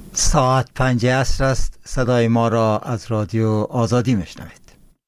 ساعت 5 عصر است. صدای ما را از رادیو آزادی میشنوید.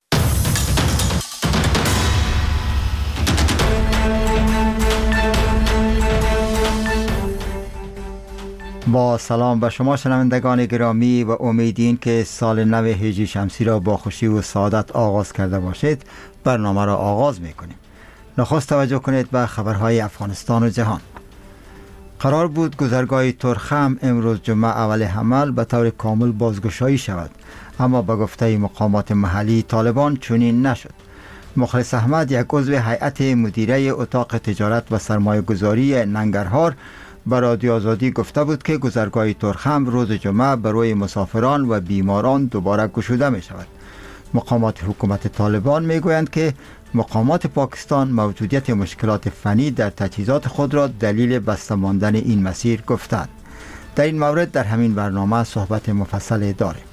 با سلام به شما شنوندگان گرامی و امیدین که سال نو هجری شمسی را با خوشی و سعادت آغاز کرده باشید. برنامه را آغاز میکنیم. نخست توجه کنید به خبرهای افغانستان و جهان. قرار بود گذرگاه ترخم امروز جمعه اول حمل به طور کامل بازگشایی شود، اما به گفته مقامات محلی طالبان چنین نشد. مخلص احمد، یک عضو هیئت مدیره اتاق تجارت و سرمایه گذاری ننگرهار، به رادیو آزادی گفته بود که گذرگاه ترخم روز جمعه برای مسافران و بیماران دوباره گشوده می شود. مقامات حکومت طالبان می گویند که مقامات پاکستان موجودیت مشکلات فنی در تجهیزات خود را دلیل بسته ماندن این مسیر گفتند. در این مورد در همین برنامه صحبت مفصل داریم.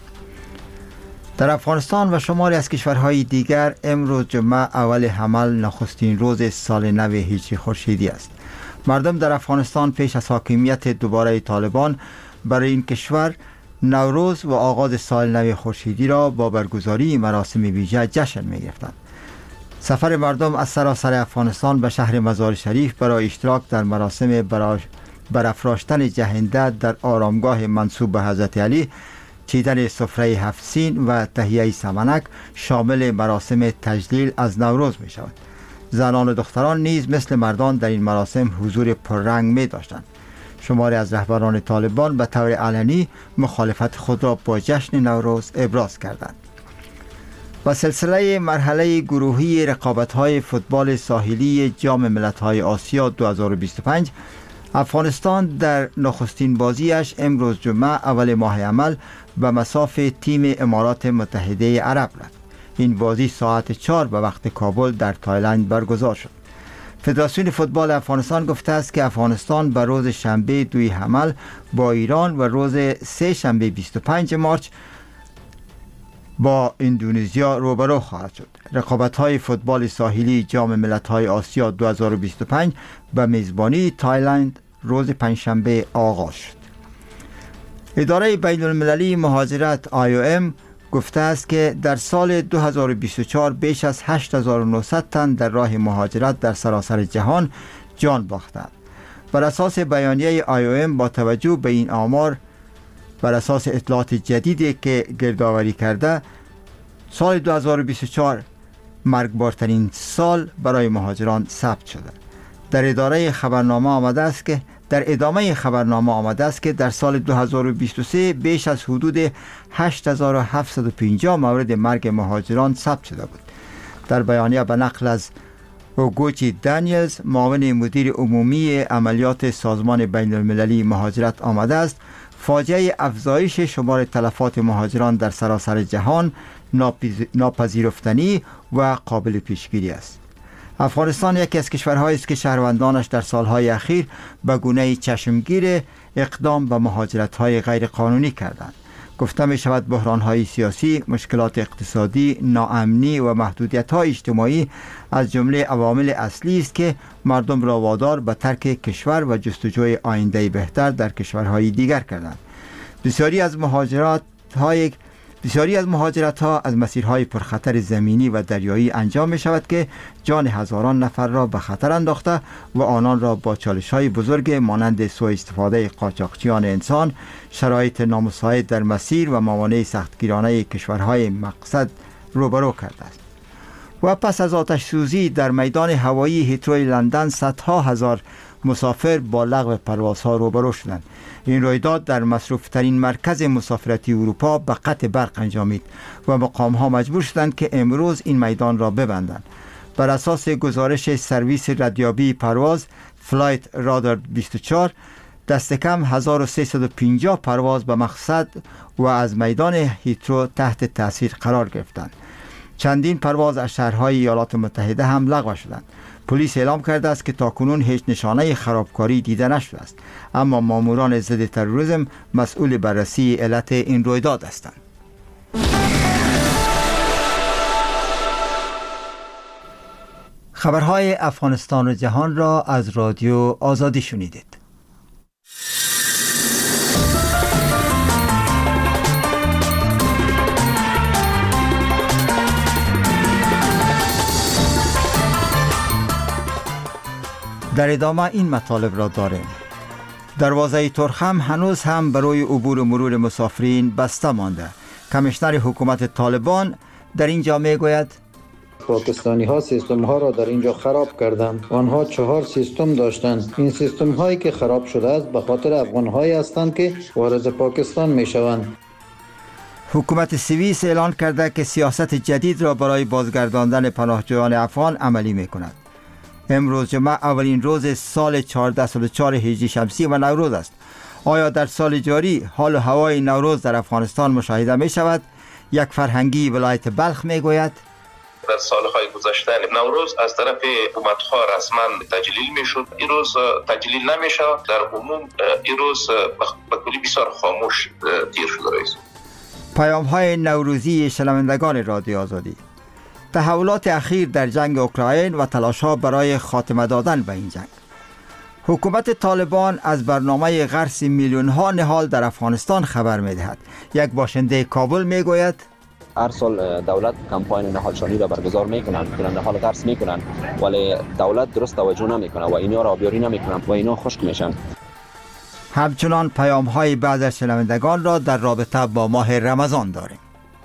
در افغانستان و شماری از کشورهای دیگر امروز جمعه اول حمل نخستین روز سال نو هجری خورشیدی است. مردم در افغانستان پیش از حاکمیت دوباره طالبان برای این کشور نوروز و آغاز سال نو خورشیدی را با برگزاری مراسم ویژه جشن می گرفتند. سفر مردم از سراسر افغانستان به شهر مزار شریف برای اشتراک در مراسم برافراشتن جهنده در آرامگاه منسوب به حضرت علی، چیدن سفره 7 سین و تهیه سمنک شامل مراسم تجلیل از نوروز می شود. زنان و دختران نیز مثل مردان در این مراسم حضور پررنگ می داشتند. شماری از رهبران طالبان به طور علنی مخالفت خود را با جشن نوروز ابراز کردند. و سلسله مرحله گروهی رقابت‌های فوتبال ساحلی جام ملت‌های آسیا 2025، افغانستان در نخستین بازیش امروز جمعه اول ماه عمل به مصاف تیم امارات متحده عرب رفت. این بازی ساعت 4 به وقت کابل در تایلند برگزار شد. فدراسیون فوتبال افغانستان گفته است که افغانستان به روز شنبه 2 حمل با ایران و روز سه شنبه 25 مارچ با اندونزیا روبرو خواهد شد. رقابت‌های فوتبال ساحلی جام ملت‌های آسیا 2025 به میزبانی تایلند روز پنجشنبه آغاز شد. اداره بین المللی مهاجرت IOM گفته است که در سال 2024 بیش از 8900 تن در راه مهاجرت در سراسر جهان جان باختند. بر اساس بیانیه IOM با توجه به این آمار، بر اساس اطلاعات جدیدی که گردآوری کرده، سال 2024 مرگبارترین سال برای مهاجران ثبت شده. در ادامه خبرنامه آمده است که در سال 2023 بیش از حدود 8750 مورد مرگ مهاجران ثبت شده بود. در بیانیه به نقل از اوگوچی دانیلز، معاون مدیر عمومی عملیات سازمان بین المللی مهاجرت، آمده است فاجعه افزایش شمار تلفات مهاجران در سراسر جهان ناپذیرفتنی و قابل پیشگیری است. افغانستان یکی از کشورهایی است که شهروندانش در سالهای اخیر به گونه چشمگیر اقدام به مهاجرت‌های غیرقانونی کردند. گفته می شود بحران‌های سیاسی، مشکلات اقتصادی، ناامنی و محدودیت‌های اجتماعی از جمله عوامل اصلی است که مردم را وادار به ترک کشور و جستجوی آینده بهتر در کشورهای دیگر کردند. بسیاری از مهاجرت‌ها از مسیرهای پرخطر زمینی و دریایی انجام می شود که جان هزاران نفر را به خطر انداخته و آنان را با چالش‌های بزرگ مانند سوء استفاده قاچاقچیان انسان، شرایط نامساعد در مسیر و موانع سختگیرانه کشورهای مقصد روبرو کرده است. و پس از آتش سوزی در میدان هوایی هیتروی لندن، صدها هزار مسافر با لغو پروازها روبرو شدند. این رویداد در مصروف‌ترین مرکز مسافرتی اروپا به قطع برق انجامید و مقام‌ها مجبور شدند که امروز این میدان را ببندند. بر اساس گزارش سرویس ردیابی پرواز فلایت رادار 24، دست کم 1350 پرواز به مقصد و از میدان هیترو تحت تاثیر قرار گرفتند. چندین پرواز از شهرهای ایالات متحده هم لغو شدند. پلیس اعلام کرده است که تاکنون هیچ نشانه خرابکاری دیده نشده است، اما ماموران ضد تروریسم مسئول بررسی علت این رویداد هستند. خبرهای افغانستان و جهان را از رادیو آزادی شنیدید. در ادامه این مطالب را داریم. دروازه ترخم هنوز هم برای عبور و مرور مسافرین بسته مانده. کمیشنر حکومت طالبان در اینجا می گوید پاکستانی ها سیستم ها را در اینجا خراب کردند. آنها 4 سیستم داشتند. این سیستم هایی که خراب شده است به خاطر افغان هایی هستند که وارد پاکستان می شوند. حکومت سوئیس اعلان کرده که سیاست جدید را برای بازگرداندن پناهجویان افغان عملی می کند. امروز جمعه اولین روز سال 1404 هجری شمسی و نوروز است. آیا در سال جاری حال و هوای نوروز در افغانستان مشاهده می شود؟ یک فرهنگی ولایت بلخ می گوید در سالهای گذشته نوروز از طرف حکومت‌ها رسما تجلیل می‌شد. این روز تجلیل نمی‌شد. در عموم این روز به کلی بسیار خاموش تیر شده رئیس. پیام‌های نوروزی شنوندگان رادیو آزادی. تحولات اخیر در جنگ اوکراین و تلاش‌ها برای خاتمه دادن به این جنگ. حکومت طالبان از برنامه غرس میلیون‌ها نهال در افغانستان خبر می‌دهد. یک باشنده کابل می‌گوید هر سال دولت کمپاین نهالشانی را برگزار میکنند که نهال غرس میکنند، ولی دولت درست توجه نمیکنه و اینا را آبیاری نمیکنند و اینا خشک میشن. همچنان پیام‌های بعض از شنوندگان را در رابطه با ماه رمضان داریم.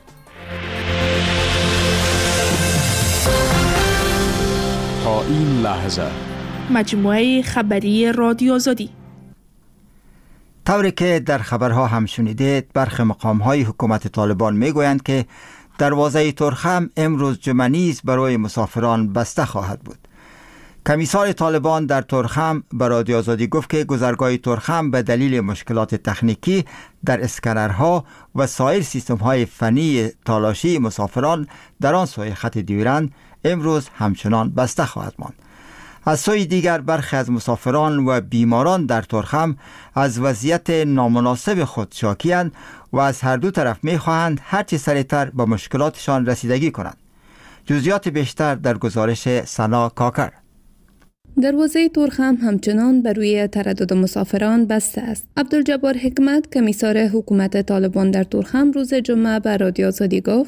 تا این لحظه مجموعه خبری رادیو آزادی. طوری که در خبرها هم شنیدید، برخی مقام‌های حکومت طالبان میگویند که دروازه ترخم امروز جمعه نیز برای مسافران بسته خواهد بود. کمیسار طالبان در ترخم به رادیو آزادی گفت که گذرگاه ترخم به دلیل مشکلات تکنیکی در اسکنرها و سایر سیستم‌های فنی تالاشی مسافران در آن سوی خط دیورند امروز همچنان بسته خواهد ماند. از سوی دیگر برخی از مسافران و بیماران در ترخم از وضعیت نامناسب خود شاکی‌اند و از هر دو طرف می‌خواهند هرچه سریعتر به مشکلاتشان رسیدگی کنند. جزئیات بیشتر در گزارش سنا کاکر. دروازه ترخم همچنان بر روی تردد مسافران بسته است. عبدالجبار حکمت کمیسار حکومت طالبان در ترخم روز جمعه به رادیو آزادی گفت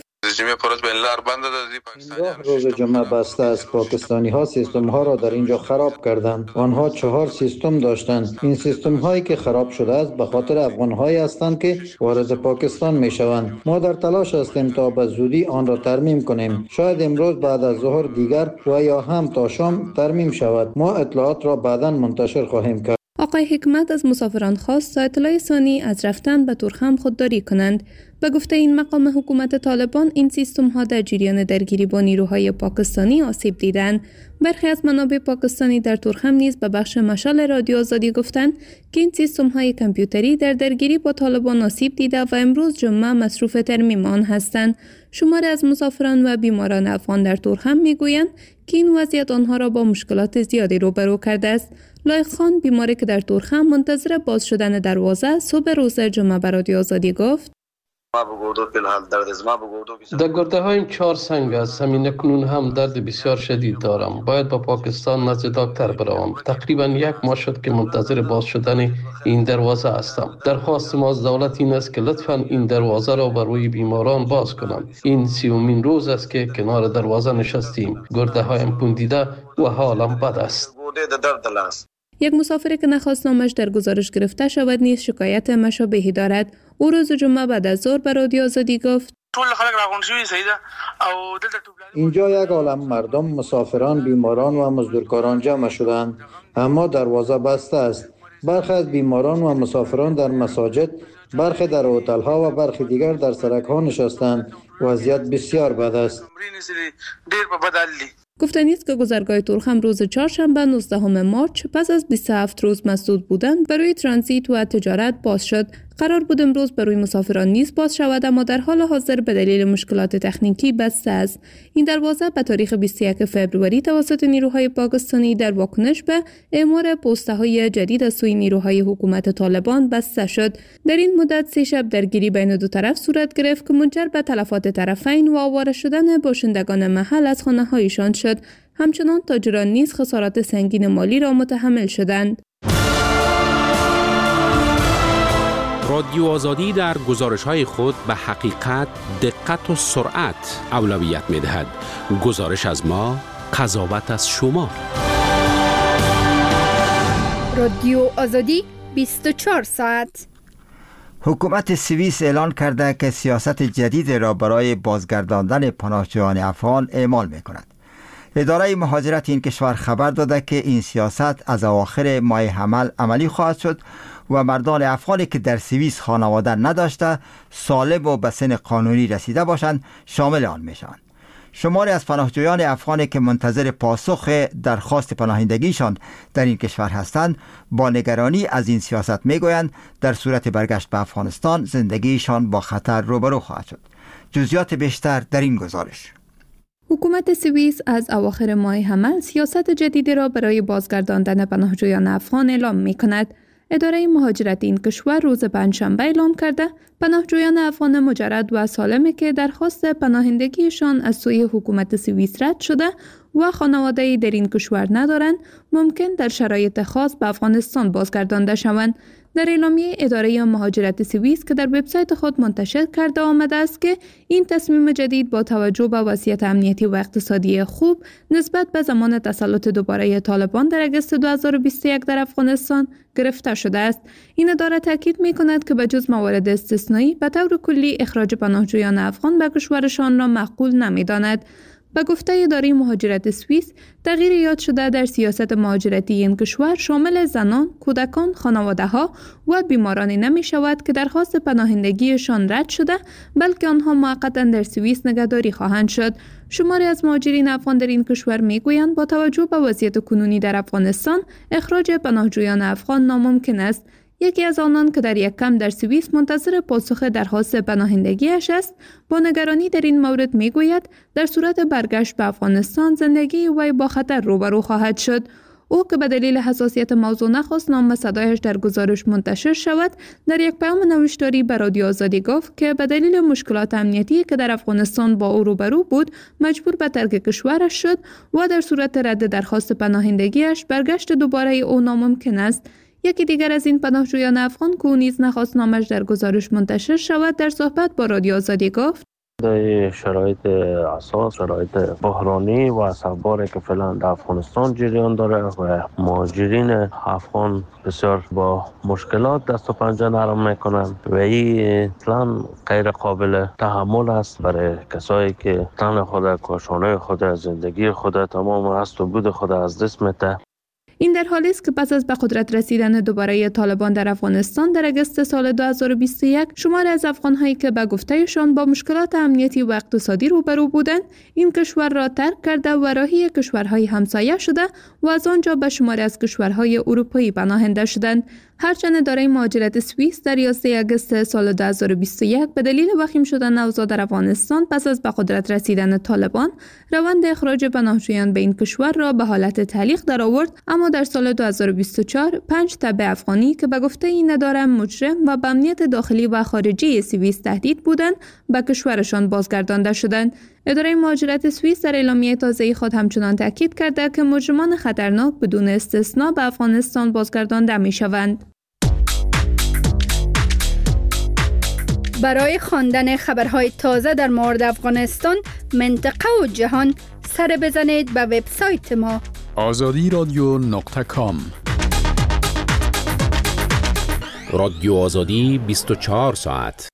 اینجا روز جمعه بسته است. پاکستانی ها سیستم ها را در اینجا خراب کردند. آنها 4 سیستم داشتند. این سیستم هایی که خراب شده است به خاطر افغان هایی هستند که وارد پاکستان می شوند. ما در تلاش هستیم تا به زودی آن را ترمیم کنیم. شاید امروز بعد از ظهر دیگر و یا هم تا شام ترمیم شود. ما اطلاعات را بعداً منتشر خواهیم کرد. آقای حکمت از مسافران خواست تا اطلاع ثانی از رفتن به ترخم خودداری کنند. به گفته این مقام حکومت طالبان، این سیستم ها در جریان درگیری با نیروهای پاکستانی آسیب دیدند. برخی از منابع پاکستانی در ترخم نیز به بخش مشال رادیو آزادی گفتند که این سیستم های کامپیوتری در درگیری با طالبان آسیب دیده و امروز جمعه مصروف ترمیم آن هستند. شماری از مسافران و بیماران افغان در ترخم میگویند که این وضعیت آنها را با مشکلات زیادی روبرو کرده است. لایق خان، بیماری که در ترخم منتظر باز شدن دروازه، صبح روز جمعه به رادیو آزادی گفت در گرده هایم 4 سنگ است. همین اکنون هم درد بسیار شدید دارم. باید با پاکستان نزد دکتر بروم. تقریبا 1 ماه شد که منتظر باز شدن این دروازه هستم. درخواست ما از دولت این است که لطفاً این دروازه را برای بیماران باز کنند. این 30مین روز است که کنار دروازه نشستیم. گرده هایم پوندیده و حالم بد است. یک مسافری که نخواست نامش در گزارش گرفته شود نیز شکایت مشابهی دارد. او روز جمعه بعد از ظهر به رادیو آزادی گفت اینجا یک عالم مردم، مسافران، بیماران و مزدورکاران جمع شدند، اما دروازه بسته است. برخی از بیماران و مسافران در مساجد، برخی در هتل ها و برخی دیگر در سرک ها نشستند. وضعیت بسیار بد است. گفتنی است که گذرگاه ترخم روز چهارشنبه 19 مارچ پس از 27 روز مسدود بودن برای ترانزیت و تجارت باز شد. قرار بود امروز برای مسافران نیز باز شود، اما در حال حاضر به دلیل مشکلات تکنیکی بسته است. این دروازه به تاریخ 21 فوریه توسط نیروهای پاکستانی در واکنش به اعمار پسته‌های جدید از سوی نیروهای حکومت طالبان بسته شد. در این مدت 3 شب درگیری بین دو طرف صورت گرفت که منجر به تلفات طرفین و آواره شدن باشندگان محل از خانه‌هایشان شد. همچنان تاجران نیز خسارات سنگین مالی را متحمل شدند. رادیو آزادی در گزارش‌های خود به حقیقت، دقت و سرعت اولویت می‌دهد. گزارش از ما، قضاوت از شما. رادیو آزادی 24 ساعت. حکومت سوئیس اعلان کرده که سیاست جدید را برای بازگرداندن پناهجویان افغان اعمال می‌کند. اداره مهاجرت این کشور خبر داده که این سیاست از اواخر ماه حمل عملی خواهد شد و مردان افغانی که در سوئیس خانواده نداشته سالم و به سن قانونی رسیده باشند شامل آن میشوند. شماری از پناهجویان افغانی که منتظر پاسخ درخواست پناهندگیشان در این کشور هستند با نگرانی از این سیاست میگویند در صورت برگشت به افغانستان زندگیشان با خطر روبرو خواهد شد. جزئیات بیشتر در این گزارش. حکومت سوئیس از اواخر ماه حمل سیاست جدیدی را برای بازگرداندن پناهجویان افغان اعلام می‌کند. اداره مهاجرت این کشور روز پنجشنبه اعلام کرده پناهجویان افغان مجرد و سالمی که درخواست پناهندگیشان از سوی حکومت سوئیس رد شده و خانواده‌ای در این کشور ندارند ممکن در شرایط خاص به افغانستان بازگردانده شوند. در اعلامیه اداره مهاجرت سوئیس که در وبسایت خود منتشر کرده آمده است که این تصمیم جدید با توجه به وضعیت امنیتی و اقتصادی خوب نسبت به زمان تسلط دوباره طالبان در اگست 2021 در افغانستان گرفته شده است. این اداره تاکید می‌کند که به جز موارد استثنایی به طور کلی اخراج پناهجویان افغان به کشورشان را معقول نمی‌داند. به گفته اداره مهاجرت سوئیس، تغییر یاد شده در سیاست مهاجرتی این کشور شامل زنان، کودکان، خانواده‌ها و بیمارانی نمی شود که درخواست پناهندگیشان رد شده، بلکه آنها موقتا در سوئیس نگهداری خواهند شد. شماری از مهاجرین افغان در این کشور میگویند با توجه به وضعیت کنونی در افغانستان، اخراج پناهجویان افغان ناممکن است. یکی از آنان که در یک کمپ در سوئیس منتظر پاسخ درخواست پناهندگیش است، با نگرانی در این مورد میگوید در صورت برگشت به افغانستان زندگی وی با خطر روبرو خواهد شد. او که به دلیل حساسیت موضوع نخواست نام صدایش در گزارش منتشر شود، در یک پیام نوشتاری به رادیو آزادی گفت که به دلیل مشکلات امنیتی که در افغانستان با او روبرو بود مجبور به ترک کشورش شد و در صورت رد درخواست پناهندگیش برگشت دوباره او ناممکن است. یکی دیگر از این پناهجویان افغان که او نیز نخواست نامش در گزارش منتشر شود در صحبت با رادیو آزادی گفت در شرایط اساس شرایط بحرانی و اثرباری که فعلا در افغانستان جریان داره و مهاجرین افغان بسیار با مشکلات دست و پنجه نرم میکنن و این اصلا غیر قابل تحمل است برای کسایی که تن خود، کاشانه خود، زندگی خود، تمام هست و بود خود از دست میده. این در حالی است که پس از به قدرت رسیدن دوباره طالبان در افغانستان در اگست سال 2021 شماری از افغان‌هایی که به گفتهشان با مشکلات امنیتی و اقتصادی روبرو بودند این کشور را ترک کرده و راهی کشورهای همسایه شده و از آنجا به شماری از کشورهای اروپایی پناهنده شدند. هرچند اداره مهاجرت سوئیس در 11 اگست سال 2021 به دلیل وخیم شدن اوضاع در افغانستان پس از به قدرت رسیدن طالبان روند اخراج پناهجویان به این کشور را به حالت تعلیق درآورد، اما در سال 2024 5 تبع افغانی که به گفته این اداره مجرم و به امنیت داخلی و خارجی سوئیس تهدید بودند به کشورشان بازگردانده شدند. اداره مهاجرت سوئیس در اعلامیه تازه خود همچنان تاکید کرده که مجرمان خطرناک بدون استثنا به افغانستان بازگردانده می‌شوند. برای خواندن خبرهای تازه در مورد افغانستان، منطقه و جهان سر بزنید به وبسایت ما azadi.com. رادیو آزادی 24 ساعت.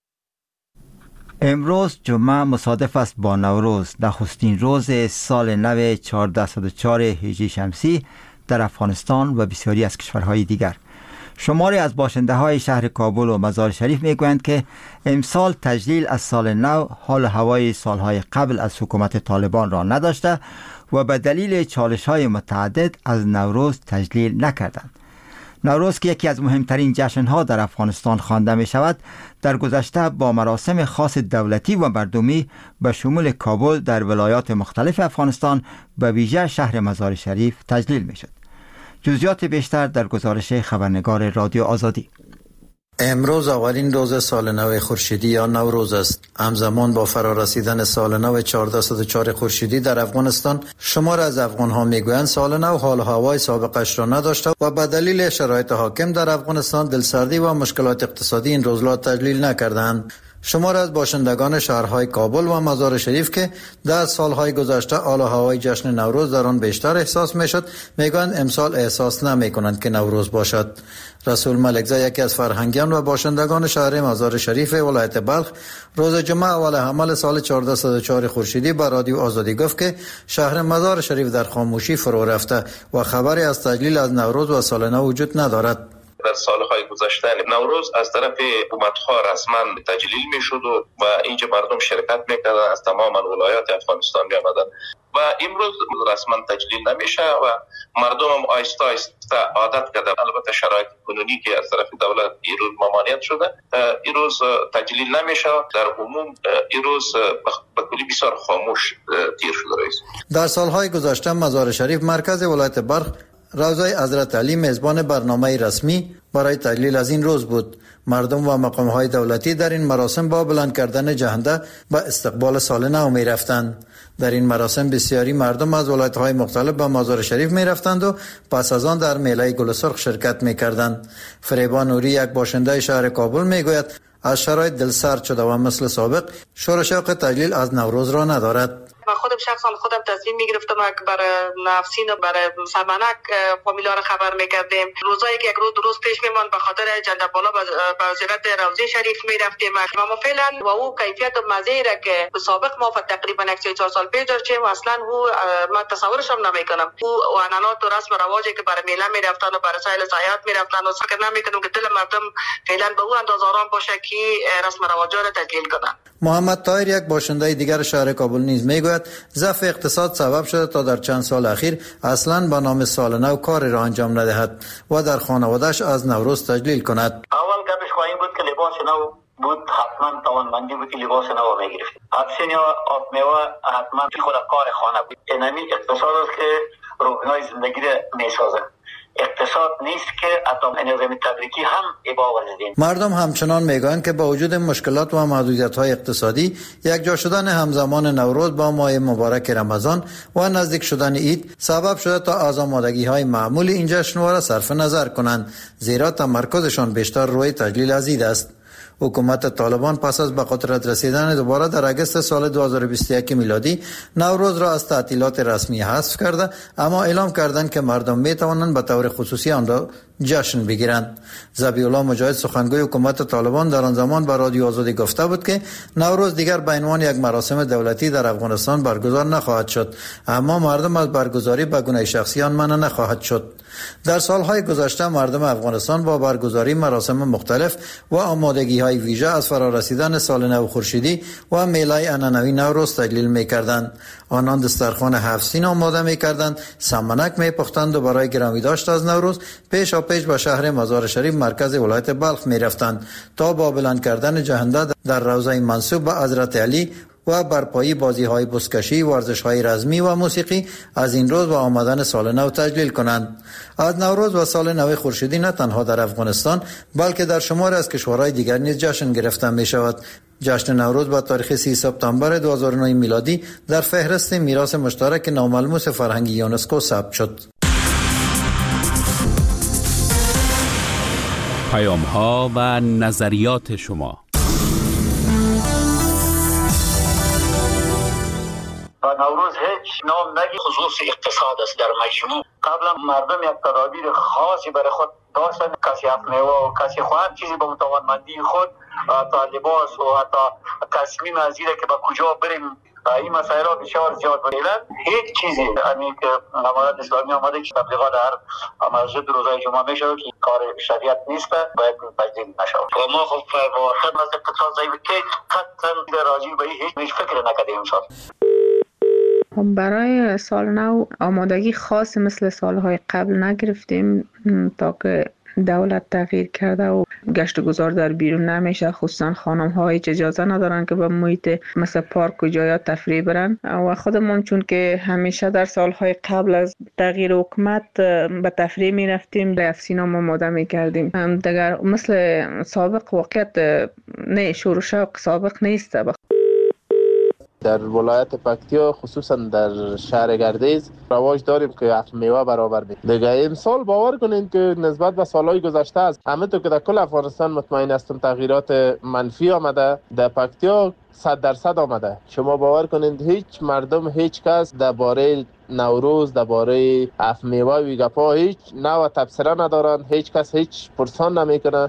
امروز جمعه مصادف است با نوروز، نخستین روز سال نو 1404 هجری شمسی در افغانستان و بسیاری از کشورهای دیگر. شماری از باشنده های شهر کابل و مزار شریف میگویند که امسال تجلیل از سال نو حال و هوای سالهای قبل از حکومت طالبان را نداشته و به دلیل چالش های متعدد از نوروز تجلیل نکردند. نوروز که یکی از مهمترین جشن‌ها در افغانستان خوانده می شود، در گذشته با مراسم خاص دولتی و مردمی به شمول کابل در ولایات مختلف افغانستان به ویژه شهر مزار شریف تجلیل می شد. جزئیات بیشتر در گزارش خبرنگار رادیو آزادی. امروز اولین روز سال نو خورشیدی یا نوروز است. همزمان با فرارسیدن سال نو 1404 خورشیدی در افغانستان، شمار از افغان‌ها میگویند سال نو حال و هوای سابقش را نداشته و به دلیل شرایط حاکم در افغانستان دلسردی و مشکلات اقتصادی این روز را تجلیل نکردند. شمار از باشندگان شهرهای کابل و مزار شریف که در سالهای گذشته حال و هوای جشن نوروز در آن بیشتر احساس میشد، میگویند امسال احساس نمیکنند که نوروز باشد. رسول ملکزی، یکی از فرهنگیان و باشندگان شهر مزار شریف ولایت بلخ، روز جمعه اول حمل سال 1404 خورشیدی به رادیو آزادی گفت که شهر مزار شریف در خاموشی فرو رفته و خبری از تجلیل از نوروز و سال نو وجود ندارد. در سالهای گذشته نوروز از طرف حکومت‌ها رسما تجلیل می‌شد و اینجا مردم شرکت می‌کردند، از تمام ولایات افغانستان می‌آمدند و امروز رسما تجلیل نمیشه و مردم هم آیسته آیسته عادت کردند. البته شرایط کنونی که از طرف دولت این روز ممانعت شده، این روز تجلیل نمیشه. در عموم این روز به کلی بسیار خاموش تیر شده است. در سالهای گذشته مزار شریف مرکز ولایت بلخ روضه حضرت علی میزبان برنامه رسمی برای تجلیل از این روز بود. مردم و مقام‌های دولتی در این مراسم با بلند کردن جهنده به استقبال سال نو می رفتند. در این مراسم بسیاری مردم از ولایت‌های مختلف به مزار شریف می رفتند و پس از آن در میله گل سرخ شرکت می کردند. فریبا نوری، یک باشنده شهر کابل، می گوید از شرایط دلسرد شده و مثل سابق شور و شوق تجلیل از نوروز را ندارد. من شخصا خودم تصمیم میگرفتم که برای نفسین و برای سمنک فامیلا را خبر میکردیم. روزایی که یک روز پیش میمان به خاطر جنده بالا به زیارت روضه شریف میرفتیم و فعلا و او کیفیت و مزه را که به سابق ما تقریبا 4 سال پیش داشتیم اصلا او من تصورش هم نمیکنم. او عنعنات و رسم و رواجی که برای میله میرفتن و برای سایل سیاحت میرفتن و فکر نمیکنم که دل مردم فعلا به او اندازه آرام باشه که رسم و رواج را تجلیل کنن. محمد طاهر، یک باشنده دیگر شهر کابل، نیز میگوید ضعف اقتصاد سبب شده تا در چند سال اخیر اصلا به نام سال نو کاری را انجام ندهد و در خانواده‌اش از نوروز تجلیل کند. اول گپش خواهیم بود که لباس نو بود، حتما توانمندی بود که لباس نو میگرفت. اکسین یا آب میوه حتما خود کار خانه بود. اینمی اقتصاد است که روحانه زندگی را میسازه. اقتصاد نیست که حتی نظام تبریکی هم ابا ورزیدیم. مردم همچنان میگویند که با وجود مشکلات و محدودیت‌های اقتصادی، یک جا شدن همزمان نوروز با ماه مبارک رمضان و نزدیک شدن عید سبب شده تا از آمادگی‌های معمول این جشنواره صرف نظر کنند، زیرا تمرکزشان بیشتر روی تجلیل از عید است. حکومت طالبان پس از به قدرت رسیدن دوباره در اگست سال 2021 میلادی نوروز را از تعطیلات رسمی حذف کرده، اما اعلام کردند که مردم می توانند به طور خصوصی آن را جشن بگیرند. ذبیح الله مجاهد، سخنگوی حکومت طالبان، در آن زمان به رادیو آزادی گفته بود که نوروز دیگر به عنوان یک مراسم دولتی در افغانستان برگزار نخواهد شد، اما مردم از برگزاری به گونه شخصی آن منع نخواهد شد. در سالهای گذشته مردم افغانستان با برگزاری مراسم مختلف و آمادگی‌های ویژه از فرارسیدن سال نو خورشیدی و میله عنعنوی نوروز تجلیل می‌کردند. آنان دسترخوان 7 سین آماده می‌کردند، سمنک می‌پختند و برای گرامی داشت از نوروز پیش به شهر مزار شریف مرکز ولایت بلخ می‌رفتند تا با بلند کردن جهنده در روضه منسوب به حضرت علی و برپایی بازی‌های بزکشی، ورزش‌های رزمی و موسیقی از این روز و آمدن سال نو تجلیل کنند. از نوروز و سال نو خورشیدی نه تنها در افغانستان بلکه در شمار از کشورهای دیگر نیز جشن گرفته می‌شود. جشن نوروز با تاریخ 30 سپتامبر 2009 میلادی در فهرست میراث مشترک ناملموس فرهنگی یونسکو ثبت شد. پیام‌ها و نظریات شما. و نوروز هیچ نام نگی خصوص اقتصاد است. در مجموع قبلا مردم یک تدابیر خاصی برای خود داشتن، کسی افمیوه و کسی خواهد چیزی به متوانمندی خود تا لباس و حتی تصمیم از اینه که به کجا بریم این مسائل ها بسیار زیاد بودن. هیچ چیزی همین که امارات اسلامی آمده که تبلیغات هر مسجد روزای جمعه میشه که کار شریعت نیست، باید تجدید نشه. و ما خب واقعا از اقتصاد ضعیف که قطعا راجع به هیچ فکر نکردیم امسال. برای سال نو آمادگی خاص مثل سالهای قبل نگرفتیم تا که دولت تغییر کرده و گشت و گذار در بیرون نمیشه، خصوصا خانم ها هیچ اجازه ندارن که به محیط مثل پارک و جایات تفریح برن و خودمون چون که همیشه در سالهای قبل از تغییر حکومت به تفریح میرفتیم، افسینام آماده میکردیم. دیگر مثل سابق واقعیت نه، شور و شوق سابق نیست. در ولایت پکتیا خصوصا در شهر گردیز رواج داریم که افت میوه برابر بید. دیگه امسال باور کنین که نسبت به سالهای گذشته است همه تو که در کل افغانستان مطمئن هستم تغییرات منفی آمده، در پکتیا 100% آمده. شما باور کنین هیچ مردم، هیچ کس درباره نوروز، درباره افت میوه و گپا هیچ نوع تبصره ندارن، هیچ کس هیچ پرسان نمیکنه.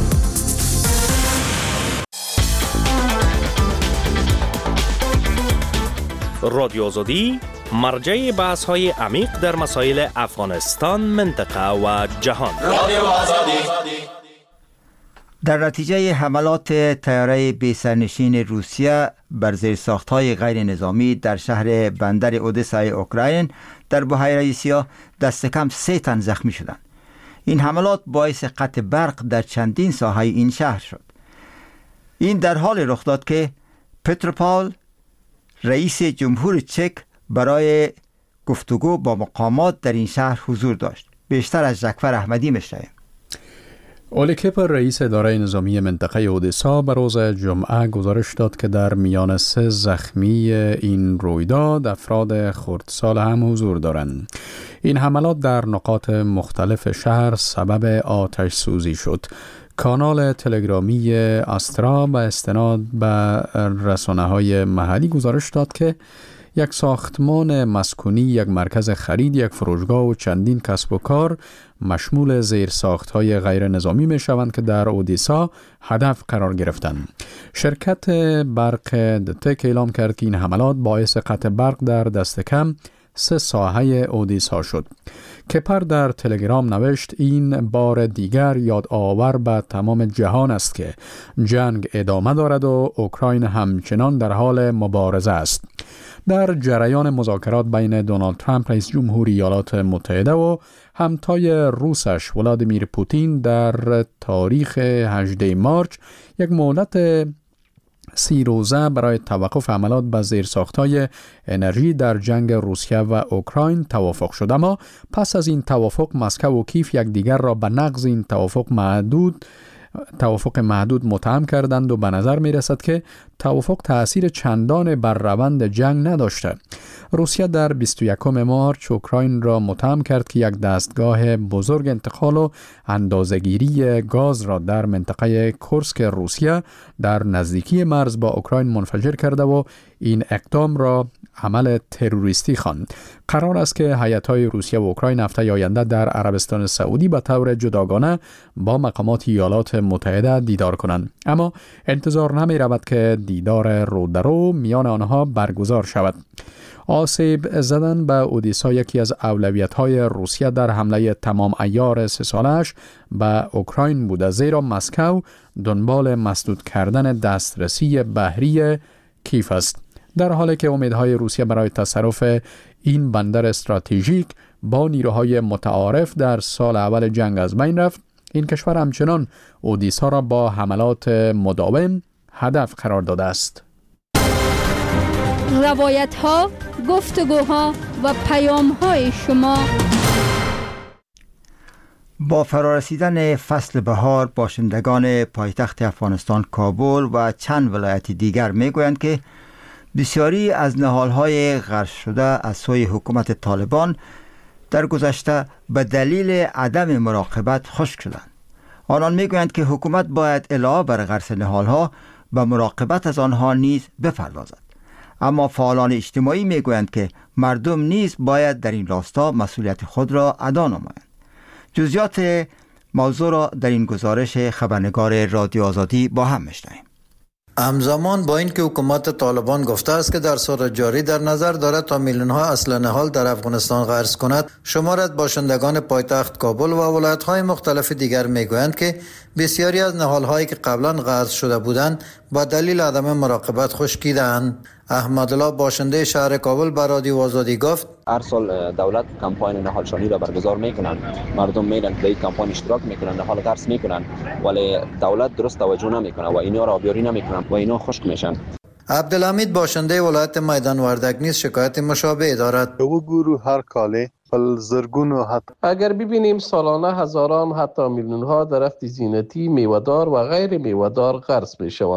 رادیو آزادی مرجع بحث های عمیق در مسائل افغانستان، منطقه و جهان. رادیو آزادی. در نتیجه حملات طیاره بی‌سرنشین روسیه بر زیرساخت‌های غیر نظامی در شهر بندر اودسای اوکراین در بحیره سیاه دست کم 3 تن زخمی شدند. این حملات باعث قطع برق در چندین ساحه این شهر شد. این در حال رخ داد که پتر پاول رئیس جمهور چک برای گفتگو با مقامات در این شهر حضور داشت. بیشتر از جعفر احمدی میشنویم. اولی کپر رئیس اداره نظامی منطقه اودسا به روز جمعه گزارش داد که در میان 3 زخمی این رویداد افراد خردسال هم حضور دارند. این حملات در نقاط مختلف شهر سبب آتش سوزی شد. کانال تلگرامی آسترا به استناد به رسانه‌های محلی گزارش داد که یک ساختمان مسکونی، یک مرکز خرید، یک فروشگاه و چندین کسب و کار مشمول زیرساخت‌های غیر نظامی می شوند که در اودیسا هدف قرار گرفتند. شرکت برق دتک اعلام کرد که این حملات باعث قطع برق در دست کم 3 ساحه اودیسا شد. کپر در تلگرام نوشت این بار دیگر یادآور به تمام جهان است که جنگ ادامه دارد و اوکراین همچنان در حال مبارزه است. در جریان مذاکرات بین دونالد ترامپ رئیس جمهوری ایالات متحده و همتای روسش ولادیمیر پوتین در تاریخ 18 مارچ یک مهلت 30 روزه برای توقف حملات به زیرساخت‌های انرژی در جنگ روسیه و اوکراین توافق شد، اما پس از این توافق مسکو و کیف یکدیگر را به نقض این توافق محدود متهم کردند و به نظر می رسد که توافق تأثیر چندان بر روند جنگ نداشته. روسیه در 21 مارچ اوکراین را متهم کرد که یک دستگاه بزرگ انتقال و اندازه‌گیری گاز را در منطقه کورسک روسیه در نزدیکی مرز با اوکراین منفجر کرده و این اقدام را عمل تروریستی خواند. قرار است که هیئت‌های روسیه و اوکراین هفته آینده در عربستان سعودی به طور جداگانه با مقامات ایالات متحده دیدار کنند، اما انتظار نمی رود که دیدار رودرو میان آنها برگزار شود. آسیب زدن به اودیسا یکی از اولویت‌های روسیه در حمله تمام عیار 3 سالش به اوکراین بوده، زیرا مسکو دنبال مسدود کردن دسترسی بحری کیف است. در حالی که امیدهای روسیه برای تصرف این بندر استراتژیک با نیروهای متعارف در سال اول جنگ از بین رفت، این کشور همچنان اودیسا را با حملات مداوم هدف قرار داده است. روایت‌ها، گفتگوها و پیام‌های شما. با فرارسیدن فصل بهار باشندگان پایتخت افغانستان کابل و چند ولایت دیگر میگویند که بسیاری از نهال‌های غرس شده از سوی حکومت طالبان در گذشته به دلیل عدم مراقبت خشک شدند. آنان میگویند که حکومت باید علاوه بر غرس نهال‌ها به مراقبت از آنها نیز بپردازد. اما فعالان اجتماعی میگویند که مردم نیز باید در این راستا مسئولیت خود را ادا نمایند. جزئیات موضوع را در این گزارش خبرنگار رادیو آزادی با هم میشنویم. همزمان با اینکه حکومت طالبان گفته است که در سال جاری در نظر دارد تا میلیون‌ها اصل نهال در افغانستان غرس کند، شمار از باشندگان پایتخت کابل و ولایت‌های مختلف دیگر میگویند که بسیاری از نهال‌هایی که قبلا غرس شده بودند با دلیل عدم مراقبت خشکیدند. احمدالله باشنده شهر کابل به رادیو آزادی گفت هر سال دولت کمپاین نهالشانی را برگزار میکنن، مردم میرن در این کمپاین اشتراک میکنن، نهال غرس میکنن، ولی دولت درست توجه نمیکنه و اینا را آبیاری نمیکنن و اینا خشک میشن. عبدالحمید باشنده ولایت میدان وردک نیز شکایت مشابه دارد. او گروه هر کاله زرگون و حتی اگر ببینیم سالانه هزاران حتی میلیون ها درخت زینتی میوه‌دار و غیر میوه‌دار غرس میشوند.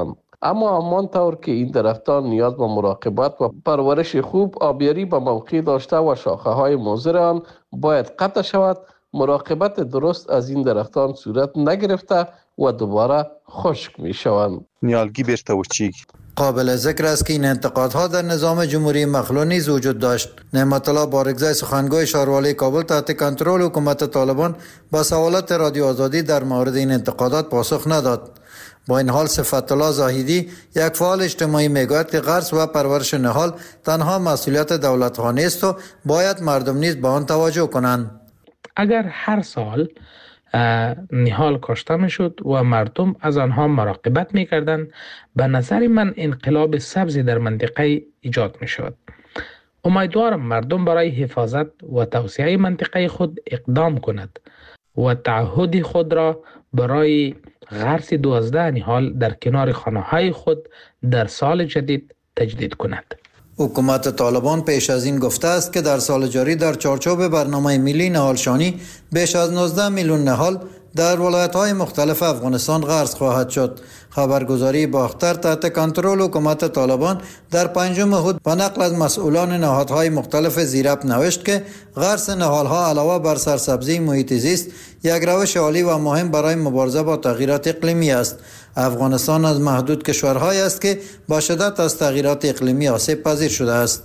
اما همان طور که این درختان نیاز به مراقبت و پرورش خوب، آبیاری به موقع داشته و شاخه های مضر آن باید قطع شود. مراقبت درست از این درختان صورت نگرفته و دوباره خشک می شوند. نیالگی بیشتر وچیگ. قابل ذکر است که این انتقادها در نظام جمهوری مخلوع نیز وجود داشت. نعمت الله بارگزای سخنگوی شهروالی کابل تحت کنترل حکومت طالبان با سوالات رادیو آزادی در مورد این انتقادات پاسخ نداد. با این حال صفت الله زاهدی یک فعال اجتماعی میگوید که غرس و پرورش نهال تنها مسئولیت دولت‌ها است و باید مردم نیز به آن توجه کنند. اگر هر سال نهال کاشته میشد و مردم از آنها مراقبت میکردند، به نظر من انقلاب سبزی در منطقه ایجاد میشد. امیدوارم مردم برای حفاظت و توسعه منطقه خود اقدام کند و تعهد خود را برای غرس 12 نهال در کنار خانه‌های خود در سال جدید تجدید کند. حکومت طالبان پیش از این گفته است که در سال جاری در چارچوب برنامه ملی نهالشانی بیش از 19 میلیون نهال در ولایت‌های مختلف افغانستان غرس خواهد شد. خبرگزاری باختر تحت کنترل حکومت طالبان در 5 احد به نقل از مسئولان نهادهای مختلف زیراب نوشت که غرس نهال‌ها علاوه بر سرسبزی محیط زیست یک روش عالی و مهم برای مبارزه با تغییرات اقلیمی است. افغانستان از محدود کشورهایی است که با شدت از تغییرات اقلیمی آسیب پذیر شده است.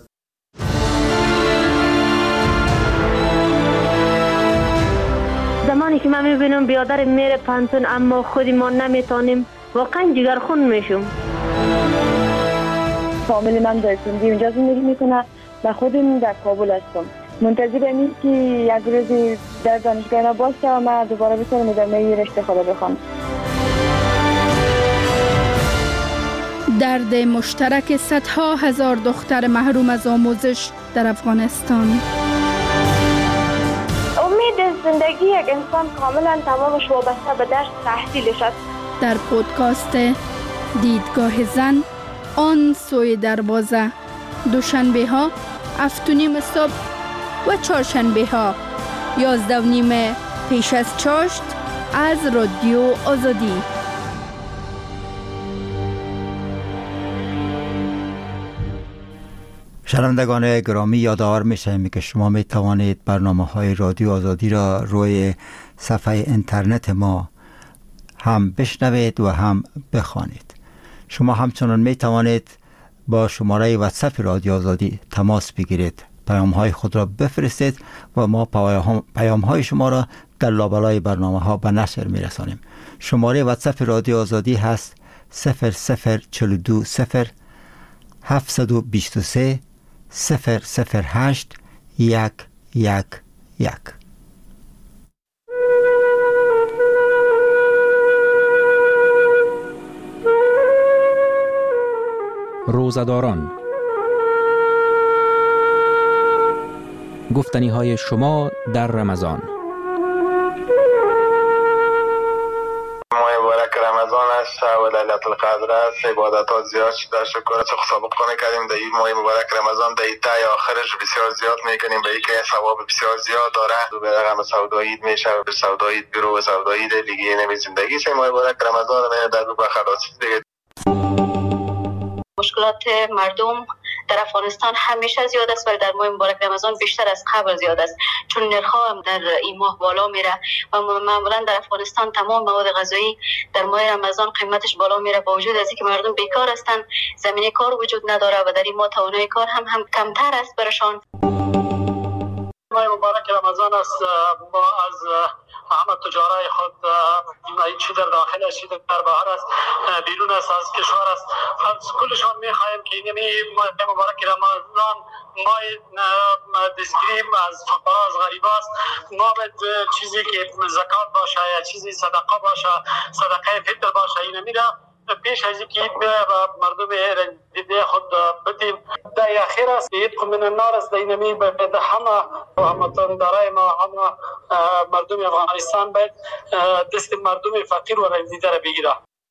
زمانی که من میبینم بیادر میره پانتون اما خودی ما نمیتونیم، واقعا جگرخون میشم. فامیل من در سندی اونجا زندگی میکنه و خودم در کابل هستم. منتظرم این که یک روزی در دانشگاه باشه و من دوباره بتونم ادامه رشته خود بخوام. درد مشترک صدها هزار دختر محروم از آموزش در افغانستان. امید زندگی یک انسان کاملا تمامش وابسته به درس تحصیلش است. در پودکاست دیدگاه زن، آن سوی دروازه، دوشنبه ها 7:30 صبح و چهارشنبه ها 11:30 پیش از چاشت از رادیو آزادی. شنوندگان گرامی، یادآور می‌شویم که شما می توانید برنامه‌های رادیو آزادی را روی صفحه اینترنت ما هم بشنوید و هم بخوانید. شما همچنان می توانید با شماره واتساپ رادیو آزادی تماس بگیرید، پیام‌های خود را بفرستید و ما پیام‌های شما را در لابلای برنامه‌ها به نشر می‌رسانیم. شماره واتساپ رادیو آزادی هست 00420 723 008 111. روزه‌داران، گفتنی‌های شما در رمضان. رمضان است و لیلة القدر است. عبادتات زیاد شده، شکر سابقانه کردیم در این ماه مبارک رمضان در این تای آخرش بسیار زیاد میکنیم، به اینکه ثواب بسیار زیاد داره. به رقم سودایی میشه، به سودایی برو و سودایی دیگه نمی زندگی سه ماه مبارک رمضان من در به خلاصی دیگه. مشکلات مردم در افغانستان همیشه زیاد است ولی در ماه مبارک رمضان بیشتر از قبل زیاد است، چون نرخ‌ها هم در این ماه بالا میره و معمولا در افغانستان تمام مواد غذایی در ماه رمضان قیمتش بالا میره، با وجود از اینکه مردم بیکار هستند، زمینه کار وجود نداره و در این ماه توانایی کار هم کمتر است برشان. ماه مبارک رمضان است. ما از همه تجارای خود چی در داخل است چی در بهر است بیرون است از کشور است، از کلشان میخواهیم که این ماه مبارک رمضان ماه دستگیری از فقرا از غریبا است. ما باید چیزی که زکات باشه یا چیزی صدقه باشه، صدقه فطر باشه، این میره پیش از اینکه عید میره و مردم رنجیده خود بدیم. در اخیر است عید من النار است. در اینمی باید همه همتاندارای ما، همه مردم افغانستان باید دست مردم فقیر و رنجیده را بگیره.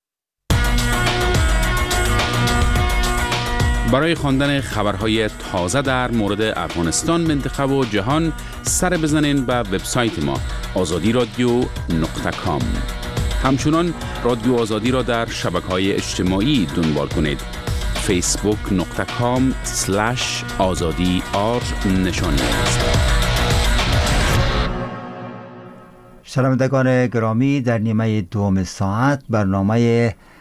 برای خواندن خبرهای تازه در مورد افغانستان، منطقه و جهان سر بزنین به وبسایت ما azadi radio.com. همچنان رادیو آزادی را در شبکه‌های اجتماعی دنبال کنید. facebook.com/azadi نشانی است. شنوندگان گرامی، در نیمه دوم ساعت برنامه